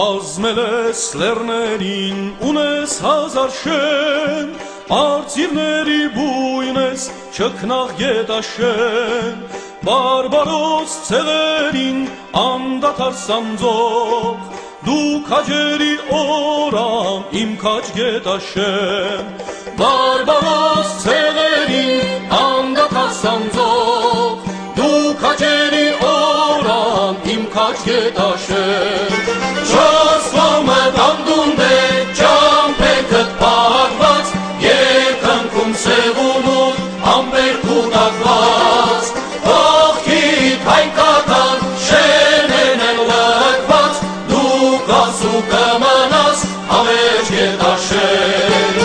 Բազմել լեռներին ունես հազար շեն, արծիվների բույն ես չքնաղ գետաշեն, բարբարոս ցեղերին անդադար սանձող, դու քաջերի օրամ իմ քաջ գետաշեն, բարբարոս ցեղերին անդադար սանձող, դու քաջերի օրամ իմ քաջ գետաշեն, Չասլամը տանդունդ է ճամպեքըտ պահված, երկնքում սեղունուտ ամպեր կուտակված, ողքիդ հայկական շենեն են լքված, դու կասու կմնաս հավերջ գետաշեն։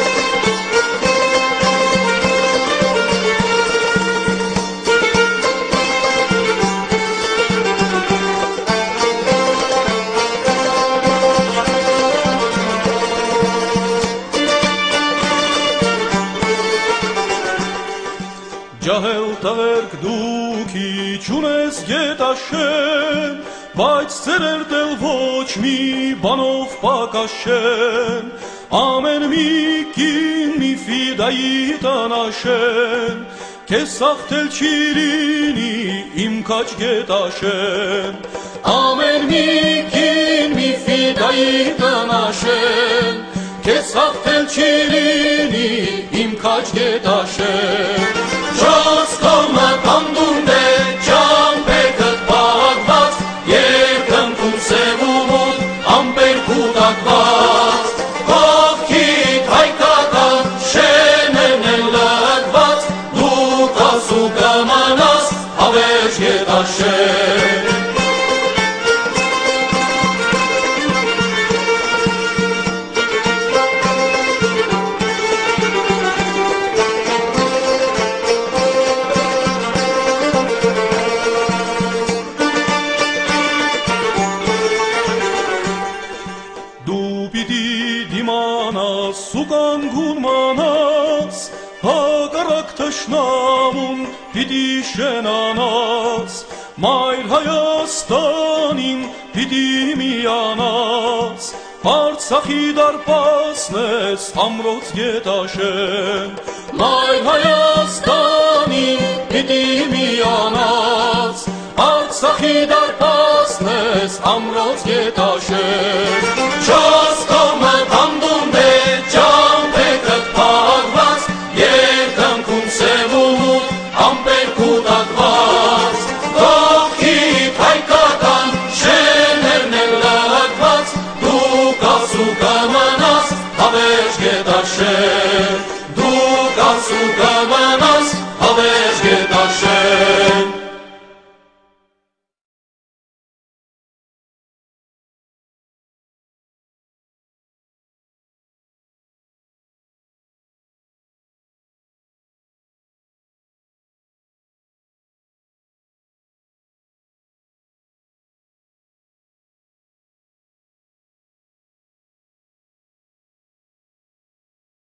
Ջահել տղերք դուքի չունես գետաշեն, բայց ծերեր դել ոչ մի բանով պակաս չեն, ամեն մի կին մի ֆիդայի տնաշեն, քեզ սաղթել չի լինի իմ քաջ գետաշեն, ամեն մի կին մի ֆիդայի տնաշեն, քեզ սաղթել չի լինի իմ քաջ գետաշեն, Չասկամը տանդունդ է ճամպեքըտ պահված, երկնքում սեղունուտ ամպեր կուտակված, ողքիդ հայկական շենեն են լքված, դու կասու կմնաս հավերջ գետաշեն։ Սուկան գունմանաս, հակառակ թշնամուն պիտի շենանաս, մայր Հայաստանին պիտի միանաս, Արցախի դարպասն ես ամրոց գետաշեն, մայր Հայաստանին պիտի միանաս, Արցախի դարպասն ես ամրոց գետաշեն,